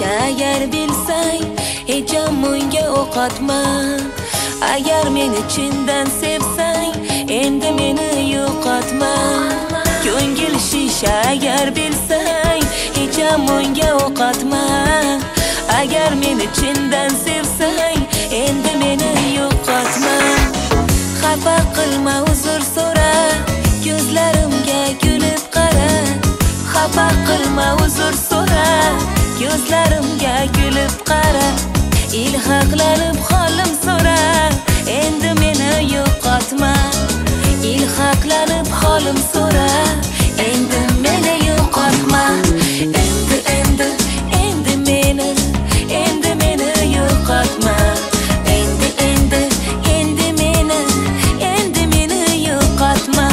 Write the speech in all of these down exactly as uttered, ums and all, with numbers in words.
agar bilsang, hech ham unga o'q otma. Agar meni chindan sevsang, endi meni yo'qotma. Ko'ngil shisha agar bilsang, hech ham unga o'q otma. Agar meni chindan sevsang, endi meni yo'qotma. Xafa qilma, uzr so'ra, ko'zlarimga kulib qara. Xafa qilma, uzr so'ra, ko'zlarimga kulib qara. Ilhaqlanib holim so'ra, endi meni yo'qotma. Ilhaqlanib holim so'ra, endi meni yo'qotma. Endi endi endi meni, endi meni yo'qotma. Endi endi endi meni, endi meni yo'qotma.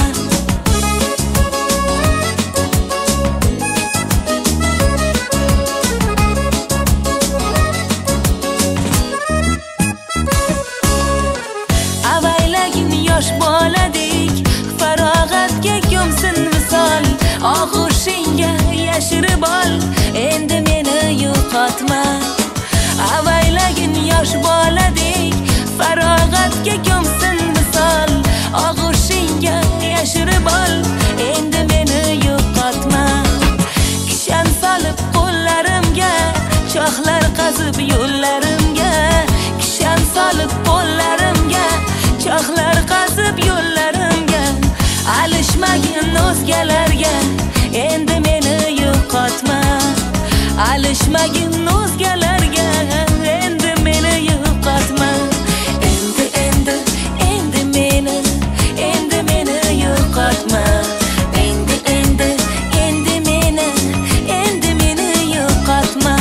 Yosh boladek farog'atga ko'msin misol, og'ushingga yashirib ol, endi meni yo'qotma. Avaylagin yosh boladek farog'atga ko'msin misol, og'ushingga yashirib ol, endi meni yo'qotma. Kishan solib qo'llarimga, choxlar qazib yo'llarimga. Kishan solib qo'llarimga, choxlar qazib yo'llarimga. Alishmagin o'zgalarga, endi meni yo'qotma. Alishmagin o'zgalarga, endi meni yo'qotma. Endi endi endi meni, endi meni yo'qotma. Endi endi endi meni, endi meni yo'qotma.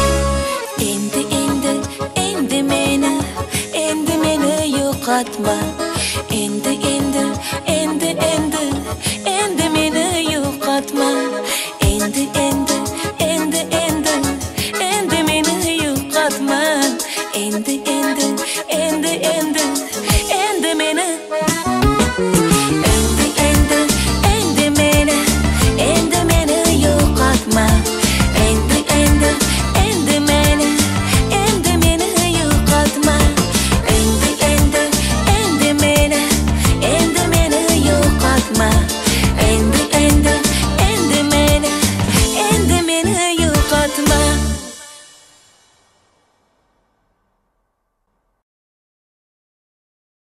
Endi meni yo'qotma.